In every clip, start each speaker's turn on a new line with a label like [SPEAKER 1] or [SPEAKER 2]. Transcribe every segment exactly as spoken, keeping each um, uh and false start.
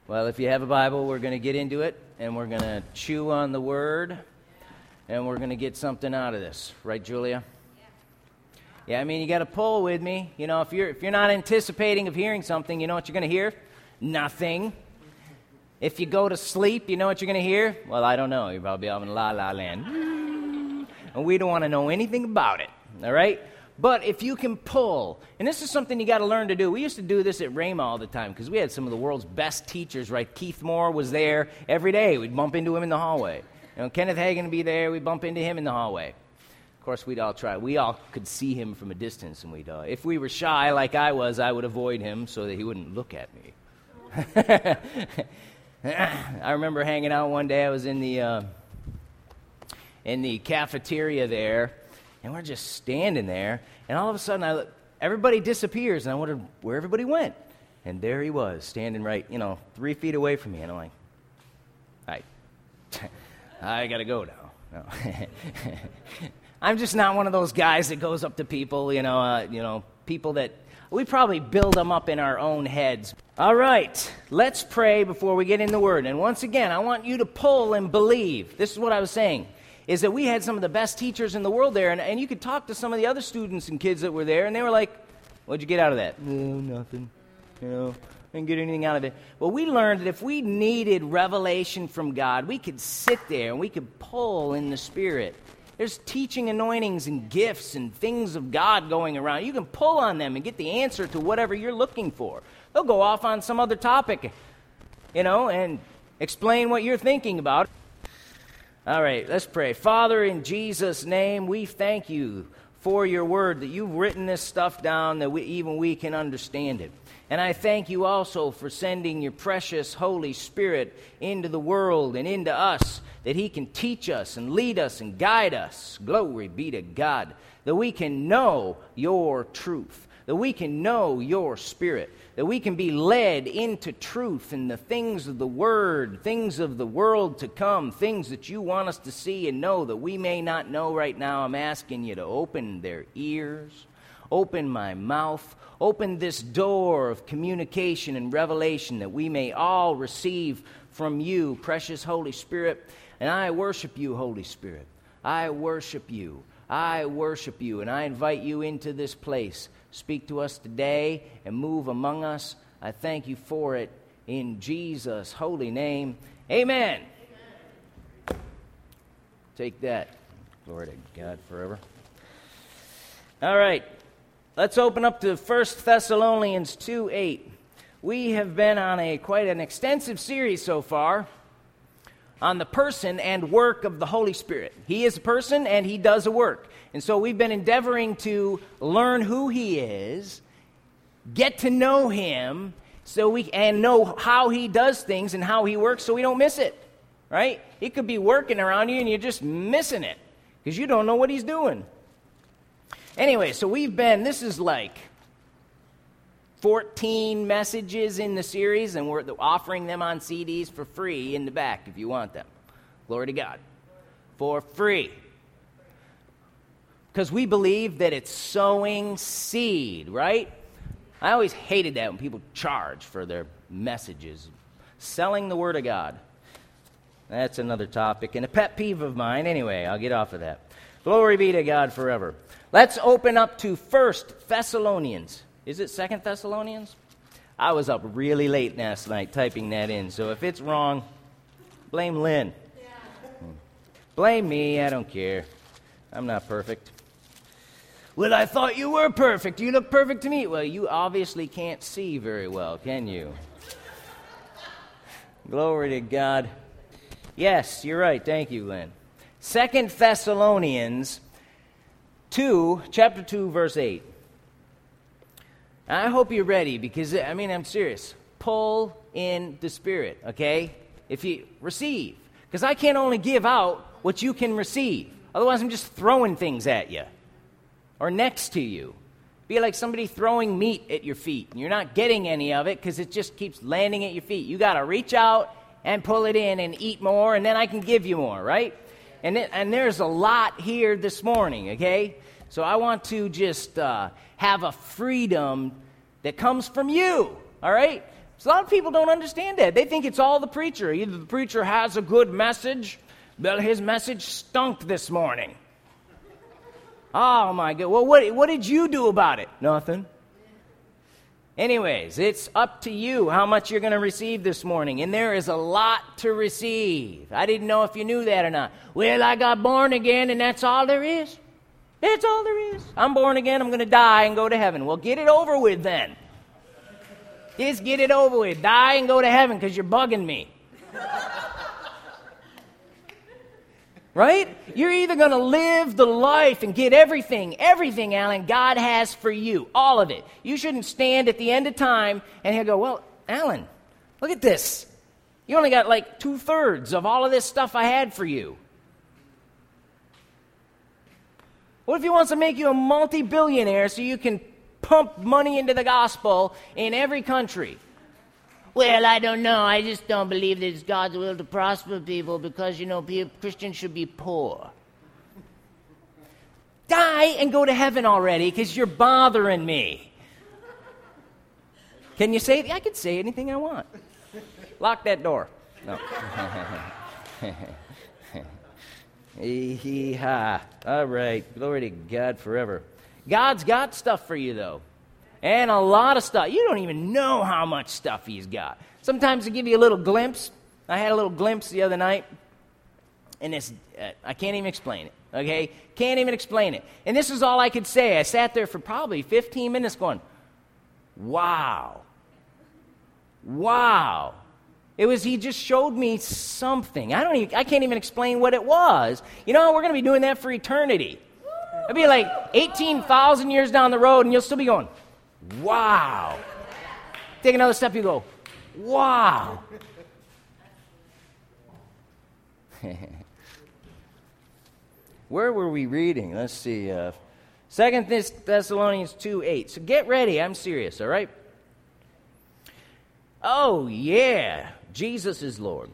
[SPEAKER 1] Well, if you have a Bible, we're going to get into it, and we're going to chew on the Word, and we're going to get something out of this. Right, Julia? Yeah, I mean, you got to pull with me. You know, if you're if you're not anticipating of hearing something, you know what you're going to hear? Nothing. If you go to sleep, you know what you're going to hear? Well, I don't know. You're probably out in la la land. And we don't want to know anything about it, all right? But if you can pull, and this is something you got to learn to do. We used to do this at Rhema all the time because we had some of the world's best teachers, right? Keith Moore was there every day. We'd bump into him in the hallway. You know, Kenneth Hagin would be there. We'd bump into him in the hallway. Of course, we'd all try. We all could see him from a distance, and we'd. Uh, if we were shy like I was, I would avoid him so that he wouldn't look at me. I remember hanging out one day. I was in the uh, in the cafeteria there. And we're just standing there, and all of a sudden, I look, everybody disappears, and I wondered where everybody went. And there he was, standing right, you know, three feet away from me. And I'm like, I, I got to go now. No. I'm just not one of those guys that goes up to people, you know, uh, you know, people that, we probably build them up in our own heads. All right, let's pray before we get in the Word. And once again, I want you to pull and believe. This is what I was saying. Is that we had some of the best teachers in the world there, and, and you could talk to some of the other students and kids that were there, and they were like, what'd you get out of that? No, nothing. You know, didn't get anything out of it. Well, we learned that if we needed revelation from God, we could sit there and we could pull in the Spirit. There's teaching anointings and gifts and things of God going around. You can pull on them and get the answer to whatever you're looking for. They'll go off on some other topic, you know, and explain what you're thinking about. All right, let's pray. Father, in Jesus' name, we thank you for your word, that you've written this stuff down, that we, even we can understand it. And I thank you also for sending your precious Holy Spirit into the world and into us, that he can teach us and lead us and guide us. Glory be to God, that we can know your truth, that we can know your Spirit, that we can be led into truth and the things of the Word, things of the world to come, things that you want us to see and know that we may not know right now. I'm asking you to open their ears, open my mouth, open this door of communication and revelation that we may all receive from you, precious Holy Spirit. And I worship you, Holy Spirit. I worship you. I worship you, and I invite you into this place. Speak to us today and move among us. I thank you for it in Jesus' holy name. Amen. Amen. Take that. Glory to God forever. All right. Let's open up to First Thessalonians two eight. We have been on a quite an extensive series so far on the person and work of the Holy Spirit. He is a person and he does a work. And so we've been endeavoring to learn who he is, get to know him, so we and know how he does things and how he works so we don't miss it, right? He could be working around you and you're just missing it because you don't know what he's doing. Anyway, so we've been, this is like fourteen messages in the series, and we're offering them on C Ds for free in the back if you want them. Glory to God. For free. Because we believe that it's sowing seed, right? I always hated that when people charge for their messages. Selling the Word of God. That's another topic and a pet peeve of mine. Anyway, I'll get off of that. Glory be to God forever. Let's open up to First Thessalonians. Is it Second Thessalonians? I was up really late last night typing that in, so if it's wrong, blame Lynn. Yeah. Blame me, I don't care. I'm not perfect. Well, I thought you were perfect. You look perfect to me. Well, you obviously can't see very well, can you? Glory to God. Yes, you're right. Thank you, Lynn. Second Thessalonians two, chapter two, verse eight. I hope you're ready because, I mean, I'm serious. Pull in the Spirit, okay? If you receive. Because I can't only give out what you can receive. Otherwise, I'm just throwing things at you. Or next to you. Be like somebody throwing meat at your feet. And you're not getting any of it because it just keeps landing at your feet. You got to reach out and pull it in and eat more, and then I can give you more, right? And, it, and there's a lot here this morning, okay? So I want to just uh, have a freedom that comes from you, all right? So a lot of people don't understand that. They think it's all the preacher. Either the preacher has a good message, but his message stunk this morning. Oh, my God. Well, what, what did you do about it? Nothing. Anyways, it's up to you how much you're going to receive this morning. And there is a lot to receive. I didn't know if you knew that or not. Well, I got born again, and that's all there is. That's all there is. I'm born again. I'm going to die and go to heaven. Well, get it over with then. Just get it over with. Die and go to heaven because you're bugging me. Right? You're either going to live the life and get everything, everything, Alan, God has for you. All of it. You shouldn't stand at the end of time and he'll go, well, Alan, look at this. You only got like two-thirds of all of this stuff I had for you. What if he wants to make you a multi-billionaire so you can pump money into the gospel in every country? Well, I don't know. I just don't believe that it's God's will to prosper people because, you know, people, Christians should be poor. Die and go to heaven already because you're bothering me. Can you say it? I can say anything I want. Lock that door. No. Hee-hee-ha. All right. Glory to God forever. God's got stuff for you, though. And a lot of stuff. You don't even know how much stuff he's got. Sometimes they give you a little glimpse. I had a little glimpse the other night. And it's, uh, I can't even explain it. Okay? Can't even explain it. And this is all I could say. I sat there for probably fifteen minutes going, wow. Wow. It was, he just showed me something. I don't even, I can't even explain what it was. You know, we're going to be doing that for eternity. It'll be like eighteen thousand years down the road and you'll still be going, wow. Take another step, you go, wow. Where were we reading? Let's see. Uh, Second Thessalonians two eight. So get ready. I'm serious, all right? Oh, yeah. Jesus is Lord.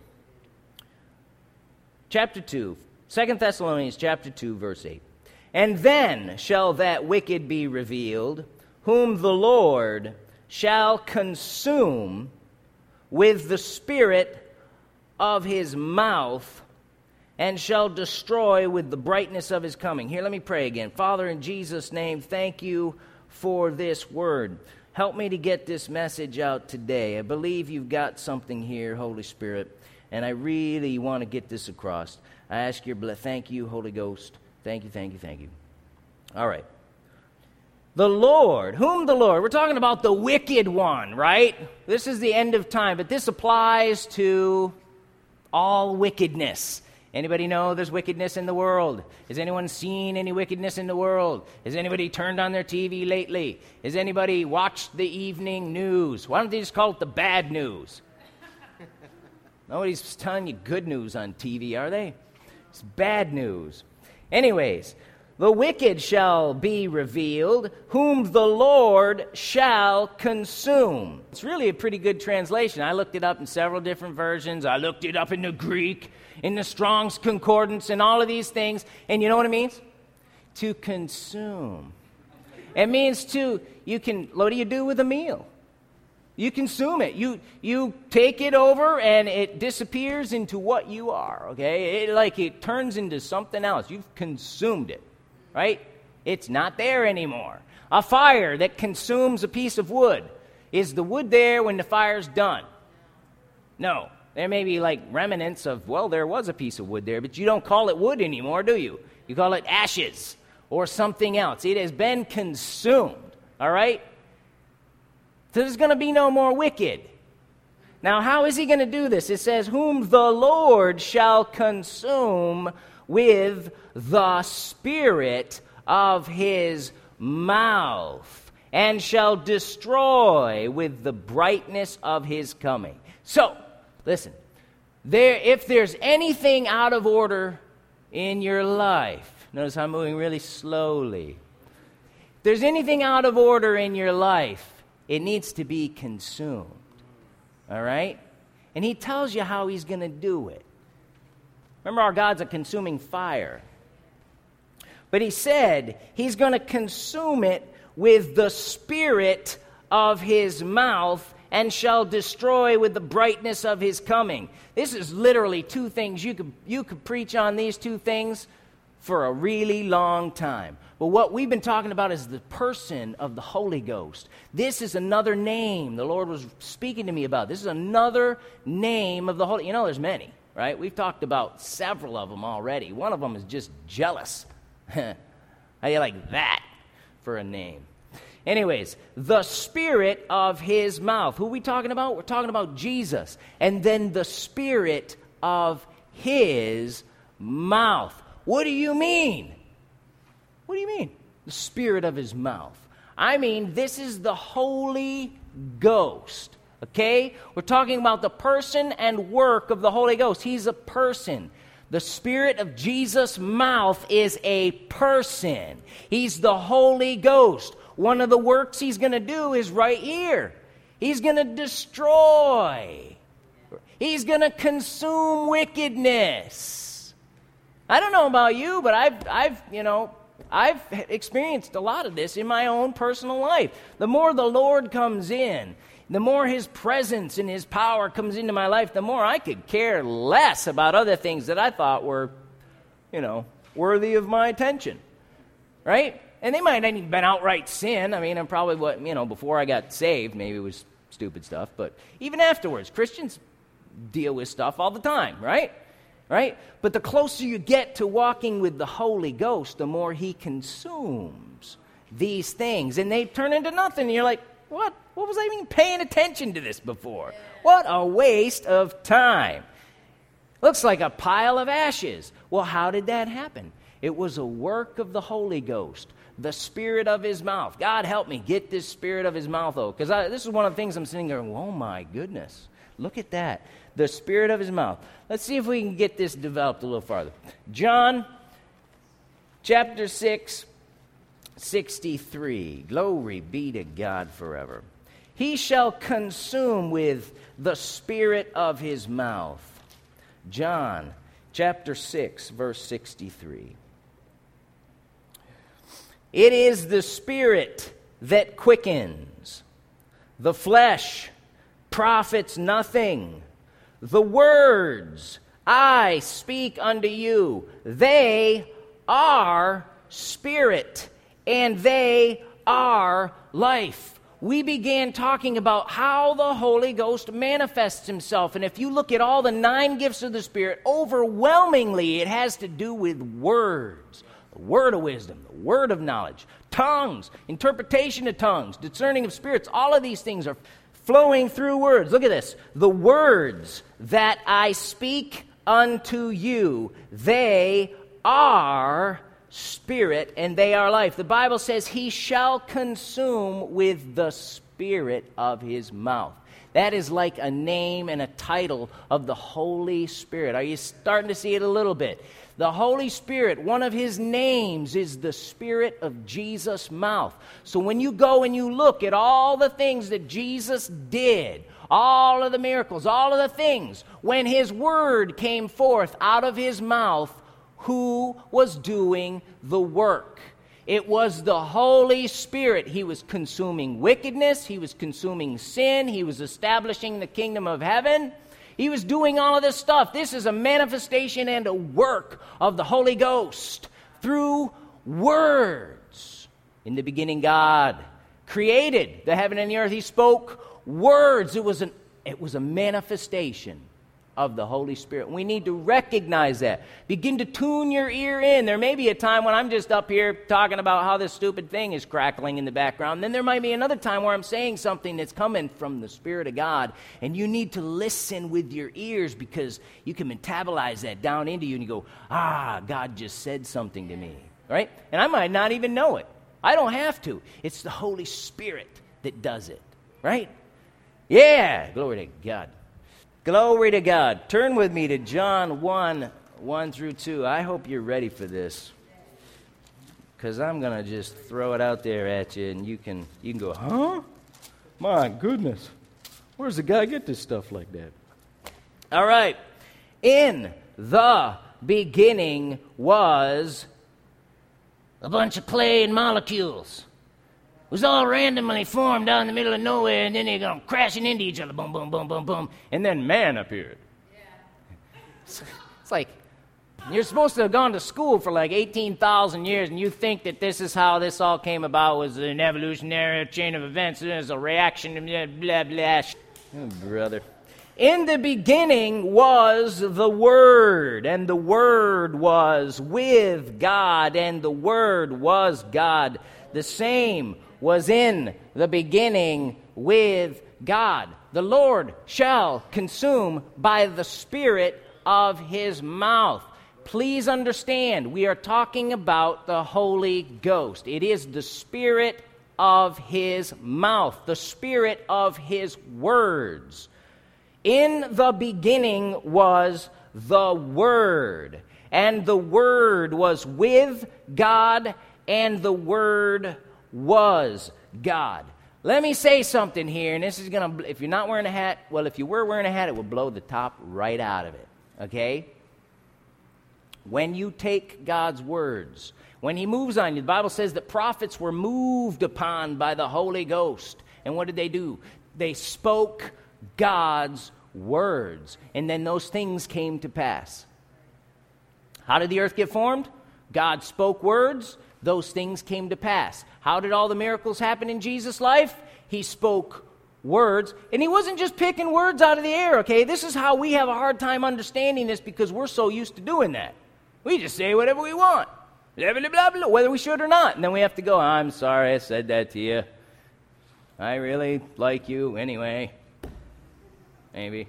[SPEAKER 1] Chapter two. Second Thessalonians chapter two, verse eight. And then shall that wicked be revealed, whom the Lord shall consume with the spirit of his mouth, and shall destroy with the brightness of his coming. Here, let me pray again. Father, in Jesus' name, thank you for this word. Help me to get this message out today. I believe you've got something here, Holy Spirit, and I really want to get this across. I ask your blessing. Thank you, Holy Ghost. Thank you, thank you, thank you. All right. The Lord, whom the Lord, we're talking about the wicked one, right? This is the end of time, but this applies to all wickedness. Anybody know there's wickedness in the world? Has anyone seen any wickedness in the world? Has anybody turned on their T V lately? Has anybody watched the evening news? Why don't they just call it the bad news? Nobody's telling you good news on T V, are they? It's bad news. Anyways, the wicked shall be revealed, whom the Lord shall consume. It's really a pretty good translation. I looked it up in several different versions. I looked it up in the Greek, in the Strong's Concordance, and all of these things. And you know what it means? To consume. It means to, you can, what do you do with a meal? You consume it. You you take it over and it disappears into what you are, okay? It, like it turns into something else. You've consumed it, right? It's not there anymore. A fire that consumes a piece of wood. Is the wood there when the fire's done? No. There may be like remnants of, well, there was a piece of wood there, but you don't call it wood anymore, do you? You call it ashes or something else. It has been consumed, all right? So there's going to be no more wicked. Now, how is he going to do this? It says, whom the Lord shall consume with the spirit of his mouth, and shall destroy with the brightness of his coming. So, listen, there, if there's anything out of order in your life, notice I'm moving really slowly. If there's anything out of order in your life, it needs to be consumed, all right? And he tells you how he's going to do it. Remember, our God's a consuming fire. But he said he's going to consume it with the spirit of his mouth and shall destroy with the brightness of his coming. This is literally two things. You could, you could preach on these two things for a really long time. But what we've been talking about is the person of the Holy Ghost. This is another name the Lord was speaking to me about. This is another name of the Holy. You know, there's many, right? We've talked about several of them already. One of them is just jealous. How do you like that for a name? Anyways, the Spirit of his mouth. Who are we talking about? We're talking about Jesus. And then the Spirit of his mouth. What do you mean? What do you mean? The Spirit of his mouth. I mean, this is the Holy Ghost. Okay? We're talking about the person and work of the Holy Ghost. He's a person. The Spirit of Jesus' mouth is a person. He's the Holy Ghost. One of the works he's going to do is right here. He's going to destroy. He's going to consume wickedness. I don't know about you, but I've, I've, you know, I've experienced a lot of this in my own personal life. The more the Lord comes in, the more his presence and his power comes into my life, the more I could care less about other things that I thought were, you know, worthy of my attention. Right? And they might not even been outright sin. I mean, I'm probably what, you know, before I got saved, maybe it was stupid stuff. But even afterwards, Christians deal with stuff all the time, right? Right? But the closer you get to walking with the Holy Ghost, the more he consumes these things. And they turn into nothing. And you're like, what? What was I even paying attention to this before? What a waste of time. Looks like a pile of ashes. Well, how did that happen? It was a work of the Holy Ghost, the Spirit of his mouth. God help me get this Spirit of his mouth, though, because this is one of the things I'm sitting there, oh my goodness, look at that. The Spirit of his mouth. Let's see if we can get this developed a little farther. John chapter six, sixty-three. Glory be to God forever. He shall consume with the Spirit of his mouth. John chapter six, verse sixty-three. It is the Spirit that quickens. The flesh profits nothing. The words I speak unto you, they are spirit, and they are life. We began talking about how the Holy Ghost manifests himself. And if you look at all the nine gifts of the Spirit, overwhelmingly it has to do with words. The word of wisdom, the word of knowledge, tongues, interpretation of tongues, discerning of spirits. All of these things are flowing through words. Look at this. The words that I speak unto you, they are spirit and they are life. The Bible says he shall consume with the Spirit of his mouth. That is like a name and a title of the Holy Spirit. Are you starting to see it a little bit? The Holy Spirit, one of his names is the Spirit of Jesus' mouth. So when you go and you look at all the things that Jesus did, all of the miracles, all of the things, when his word came forth out of his mouth, who was doing the work? It was the Holy Spirit. He was consuming wickedness. He was consuming sin. He was establishing the kingdom of heaven. He was doing all of this stuff. This is a manifestation and a work of the Holy Ghost through words. In the beginning, God created the heaven and the earth. He spoke words. It was an, it was a manifestation of the Holy Spirit. We need to recognize that. Begin to tune your ear in. There may be a time when I'm just up here talking about how this stupid thing is crackling in the background. Then there might be another time where I'm saying something that's coming from the Spirit of God, and you need to listen with your ears because you can metabolize that down into you and you go, ah, God just said something to me, right? And I might not even know it. I don't have to. It's the Holy Spirit that does it, right? Yeah, glory to God. Glory to God. Turn with me to John one, one through two. I hope you're ready for this, because I'm going to just throw it out there at you, and you can you can go, huh? My goodness. Where's the guy get this stuff like that? All right. In the beginning was a bunch of clay and molecules. was all randomly formed out in the middle of nowhere, and then they're going crashing into each other, boom, boom, boom, boom, boom, and then man appeared. Yeah. It's, it's like, you're supposed to have gone to school for like eighteen thousand years, and you think that this is how this all came about, was an evolutionary chain of events, and there's a reaction, blah, blah, blah. Oh, brother. In the beginning was the Word, and the Word was with God, and the Word was God. The same was in the beginning with God. The Lord shall consume by the Spirit of His mouth. Please understand, we are talking about the Holy Ghost. It is the Spirit of His mouth, the Spirit of His words. In the beginning was the Word, and the Word was with God, and the Word was God. Let me say something here, and this is going to, if you're not wearing a hat, well, if you were wearing a hat, it would blow the top right out of it, okay? When you take God's words, when He moves on you, the Bible says that prophets were moved upon by the Holy Ghost. And what did they do? They spoke God's words, and then those things came to pass. How did the earth get formed? God spoke words, those things came to pass. How did all the miracles happen in Jesus' life? He spoke words, and He wasn't just picking words out of the air, okay? This is how we have a hard time understanding this, because we're so used to doing that. We just say whatever we want, blah, blah, blah, blah, whether we should or not, and then we have to go, I'm sorry I said that to you. I really like you anyway. Maybe.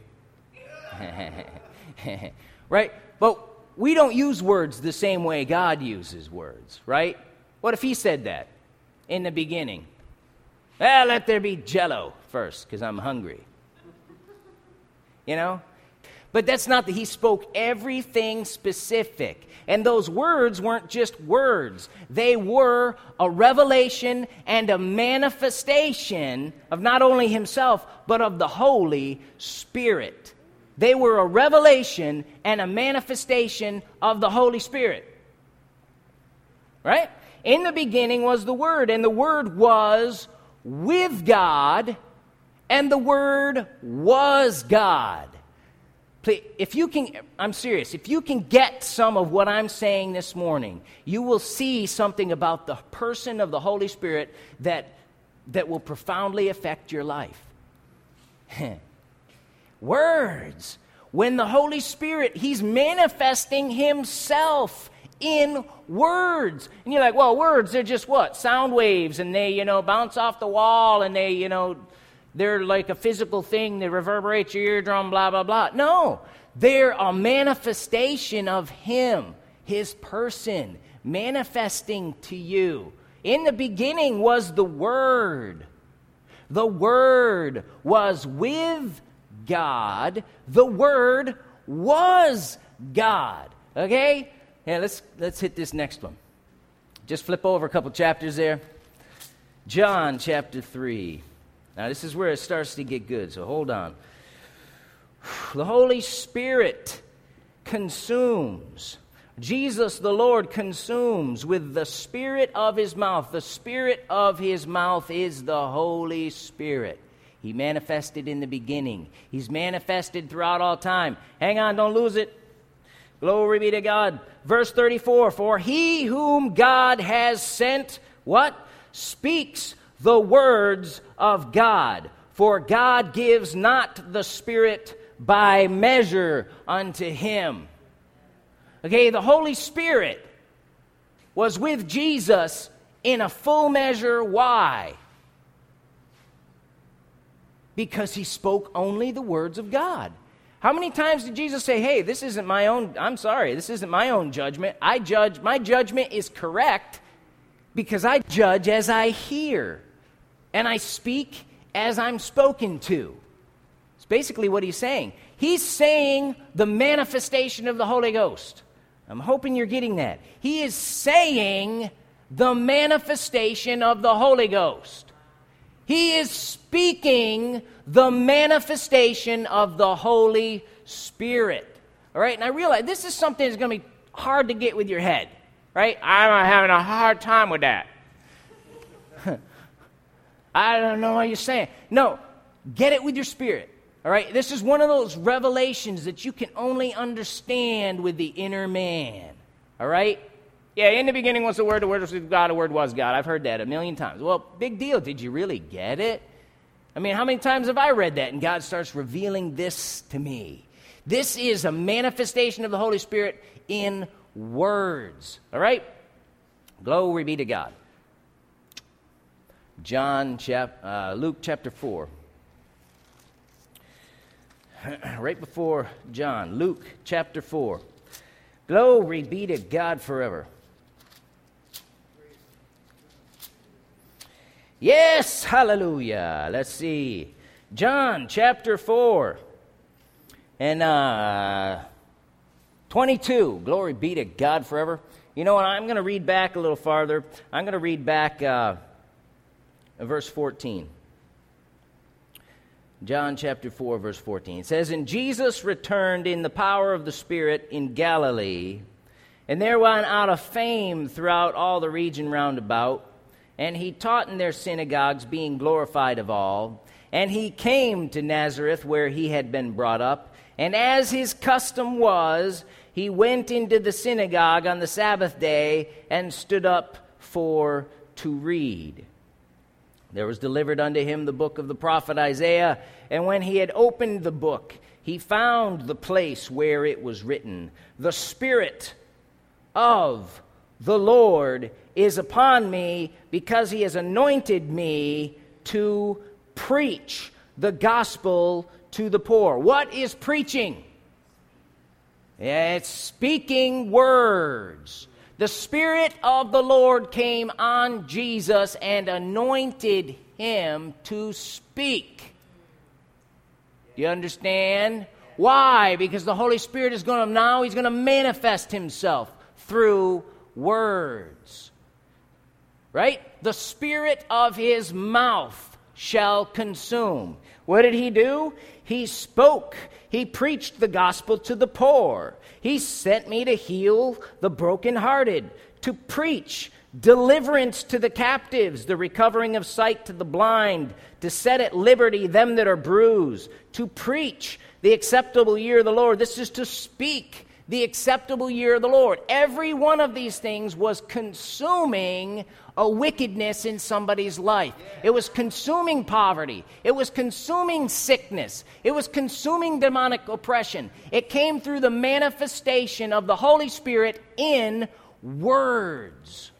[SPEAKER 1] Right? But we don't use words the same way God uses words, right? What if He said that in the beginning? Well, let there be Jell-O first, because I'm hungry. You know? But that's not that He spoke everything specific. And those words weren't just words. They were a revelation and a manifestation of not only Himself, but of the Holy Spirit. They were a revelation and a manifestation of the Holy Spirit. Right? In the beginning was the Word, and the Word was with God, and the Word was God. If you can, I'm serious, if you can get some of what I'm saying this morning, you will see something about the person of the Holy Spirit that, that will profoundly affect your life. Words. When the Holy Spirit, He's manifesting Himself in words. And you're like, well, words, they're just what? Sound waves, and they, you know, bounce off the wall, and they, you know, they're like a physical thing that reverberates your eardrum, blah, blah, blah. No, they're a manifestation of Him, His person, manifesting to you. In the beginning was the Word. The Word was with God. The Word was God. Okay? Yeah, let's let's hit this next one. Just flip over a couple chapters there. John chapter three. Now, this is where it starts to get good, so hold on. The Holy Spirit consumes. Jesus, the Lord, consumes with the Spirit of His mouth. The Spirit of His mouth is the Holy Spirit. He manifested in the beginning. He's manifested throughout all time. Hang on, don't lose it. Glory be to God. Verse thirty-four, for He whom God has sent, what? Speaks the words of God. For God gives not the Spirit by measure unto Him. Okay, the Holy Spirit was with Jesus in a full measure. Why? Because He spoke only the words of God. How many times did Jesus say, hey, this isn't my own, I'm sorry, this isn't my own judgment. I judge, my judgment is correct because I judge as I hear. And I speak as I'm spoken to. It's basically what He's saying. He's saying the manifestation of the Holy Ghost. I'm hoping you're getting that. He is saying the manifestation of the Holy Ghost. He is speaking the manifestation of the Holy Spirit. All right, and I realize this is something that's going to be hard to get with your head. Right? I'm having a hard time with that. I don't know what you're saying. No, get it with your spirit. All right? This is one of those revelations that you can only understand with the inner man. All right? Yeah, in the beginning was the Word, the Word was with God, the Word was God. I've heard that a million times. Well, big deal. Did you really get it? I mean, how many times have I read that and God starts revealing this to me? This is a manifestation of the Holy Spirit in words. All right? Glory be to God. John chap, uh, Luke chapter four. Right before John, Luke chapter four. Glory be to God forever. Yes, hallelujah. Let's see. John chapter four and uh, twenty-two. Glory be to God forever. You know what? I'm going to read back a little farther. I'm going to read back uh, verse fourteen. John chapter four, verse fourteen. It says, And Jesus returned in the power of the Spirit in Galilee, and there went out a fame throughout all the region round about, and he taught in their synagogues, being glorified of all. And he came to Nazareth, where he had been brought up, and as his custom was, he went into the synagogue on the Sabbath day, and stood up for to read. There was delivered unto him the book of the prophet Isaiah, and when he had opened the book, he found the place where it was written, The Spirit of the Lord is upon me, because he has anointed me to preach the gospel to the poor. What is preaching? It's speaking words. The Spirit of the Lord came on Jesus and anointed him to speak. Do you understand? Why? Because the Holy Spirit is going to now, he's going to manifest himself through words. Right? The spirit of his mouth shall consume. What did he do? He spoke. He preached the gospel to the poor. He sent me to heal the brokenhearted, to preach deliverance to the captives, the recovering of sight to the blind, to set at liberty them that are bruised, to preach the acceptable year of the Lord. This is to speak the acceptable year of the Lord. Every one of these things was consuming a wickedness in somebody's life. It was consuming poverty. It was consuming sickness. It was consuming demonic oppression. It came through the manifestation of the Holy Spirit in words.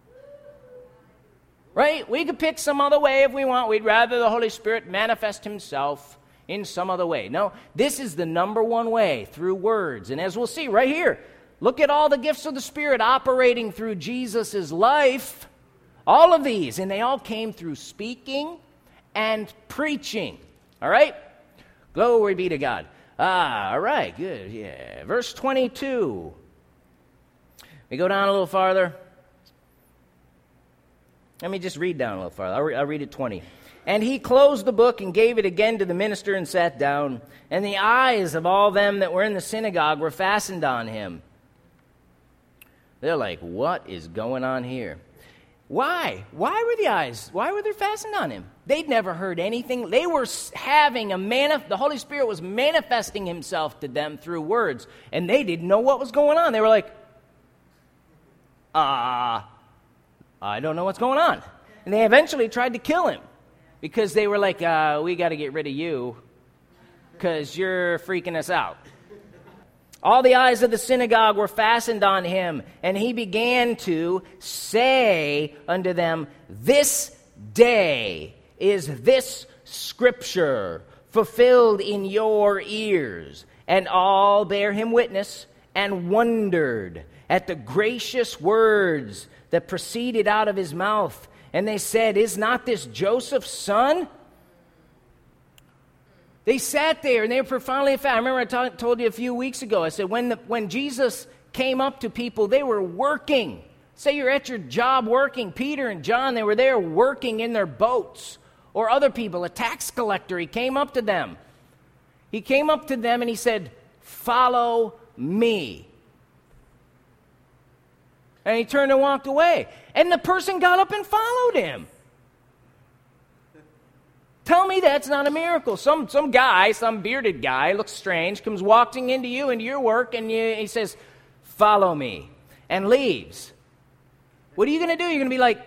[SPEAKER 1] Right? We could pick some other way if we want. We'd rather the Holy Spirit manifest himself in some other way. No, this is the number one way, through words. And as we'll see right here, look at all the gifts of the Spirit operating through Jesus' life. All of these, and they all came through speaking and preaching. All right? Glory be to God. Ah, all right, good. Yeah. Verse twenty-two. We go down a little farther. Let me just read down a little farther. I'll, re- I'll read it twenty. And he closed the book and gave it again to the minister and sat down. And the eyes of all them that were in the synagogue were fastened on him. They're like, what is going on here? Why? Why were the eyes? Why were they fastened on him? They'd never heard anything. They were having a manif- the Holy Spirit was manifesting himself to them through words, and they didn't know what was going on. They were like, ah, uh, I don't know what's going on. And they eventually tried to kill him because they were like, uh, we got to get rid of you because you're freaking us out. All the eyes of the synagogue were fastened on him, and he began to say unto them, This day is this scripture fulfilled in your ears. And all bare him witness, and wondered at the gracious words that proceeded out of his mouth. And they said, Is not this Joseph's son? They sat there and they were profoundly affected. I remember I t- told you a few weeks ago, I said when the, when Jesus came up to people, they were working. Say you're at your job working. Peter and John, they were there working in their boats. Or other people, a tax collector, he came up to them. He came up to them and he said, Follow me. And he turned and walked away. And the person got up and followed him. Tell me that's not a miracle. Some some guy, some bearded guy, looks strange, comes walking into you, into your work, and you, he says, follow me, and leaves. What are you going to do? You're going to be like,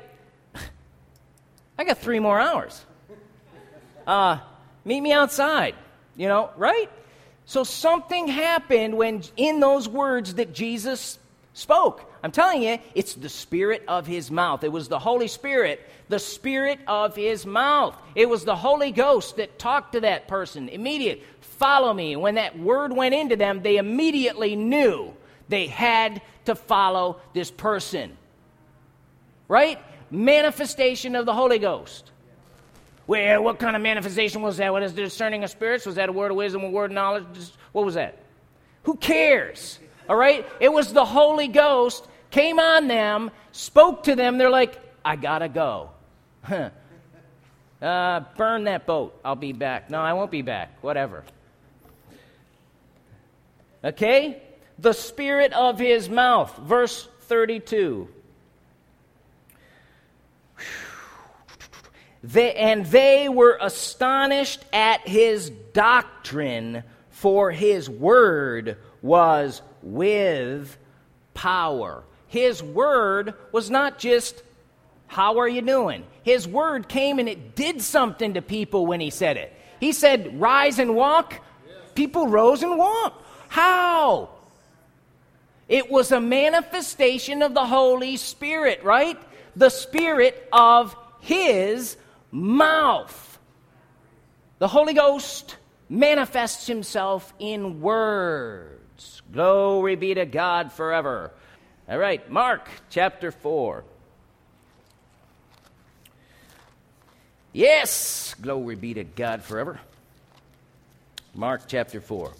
[SPEAKER 1] I got three more hours. Uh, meet me outside, you know, right? So something happened when in those words that Jesus spoke. I'm telling you, it's the Spirit of his mouth. It was the Holy Spirit, the Spirit of his mouth. It was the Holy Ghost that talked to that person. Immediate, follow me. When that word went into them, they immediately knew they had to follow this person. Right? Manifestation of the Holy Ghost. Well, what kind of manifestation was that? What is the discerning of spirits? Was that a word of wisdom, a word of knowledge? What was that? Who cares? All right? It was the Holy Ghost came on them, spoke to them. They're like, I gotta go. uh, burn that boat. I'll be back. No, I won't be back. Whatever. Okay? The Spirit of his mouth. Verse thirty-two. They, and they were astonished at his doctrine, for his word was with power. His word was not just, how are you doing? His word came and it did something to people when he said it. He said, rise and walk. People rose and walked. How? It was a manifestation of the Holy Spirit, right? The Spirit of his mouth. The Holy Ghost manifests himself in words. Glory be to God forever. All right, Mark chapter four. Yes, glory be to God forever. Mark chapter four.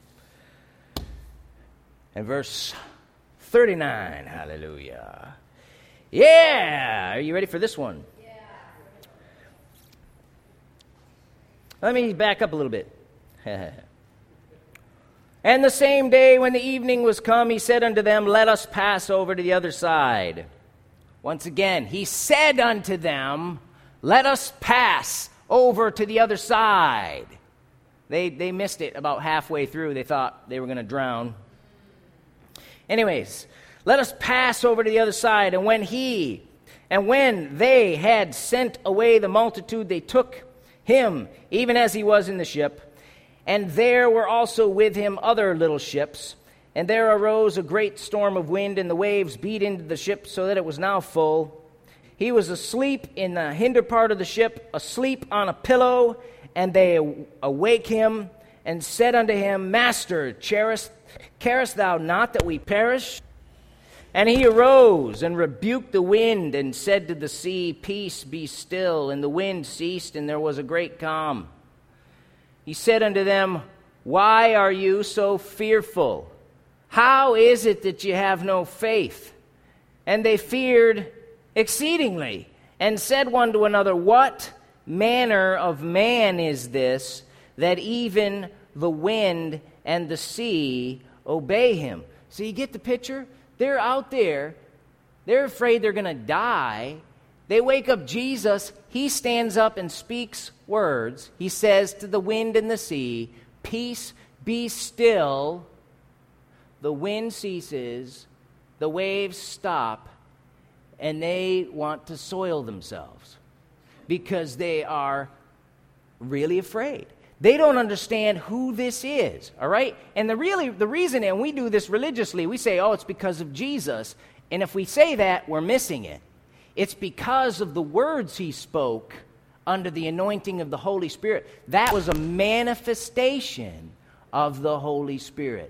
[SPEAKER 1] And verse thirty-nine. Hallelujah. Yeah, are you ready for this one? Yeah. Let me back up a little bit. And the same day when the evening was come, he said unto them, let us pass over to the other side. Once again, he said unto them, let us pass over to the other side. They, they missed it about halfway through. They thought they were going to drown. Anyways, let us pass over to the other side. And when he, and when they had sent away the multitude, they took him, even as he was in the ship. And there were also with him other little ships. And there arose a great storm of wind, and the waves beat into the ship so that it was now full. He was asleep in the hinder part of the ship, asleep on a pillow. And they awake him and said unto him, Master, carest, carest thou not that we perish? And he arose and rebuked the wind and said to the sea, Peace, be still. And the wind ceased, and there was a great calm. He said unto them, Why are you so fearful? How is it that you have no faith? And they feared exceedingly, and said one to another, What manner of man is this, that even the wind and the sea obey him? So you get the picture? They're out there. They're afraid they're going to die. They wake up Jesus. He stands up and speaks words. He says to the wind and the sea, Peace, be still. The wind ceases. The waves stop. And they want to soil themselves because they are really afraid. They don't understand who this is, all right? And the really the reason, and we do this religiously, we say, oh, it's because of Jesus. And if we say that, we're missing it. It's because of the words he spoke under the anointing of the Holy Spirit. That was a manifestation of the Holy Spirit.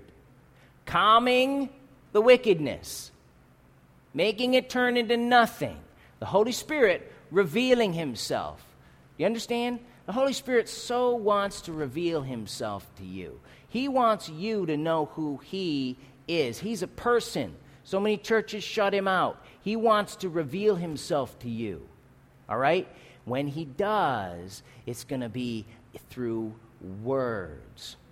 [SPEAKER 1] Calming the wickedness. Making it turn into nothing. The Holy Spirit revealing himself. You understand? The Holy Spirit so wants to reveal himself to you. He wants you to know who he is. He's a person. So many churches shut him out. He wants to reveal himself to you. All right? When he does, it's going to be through words.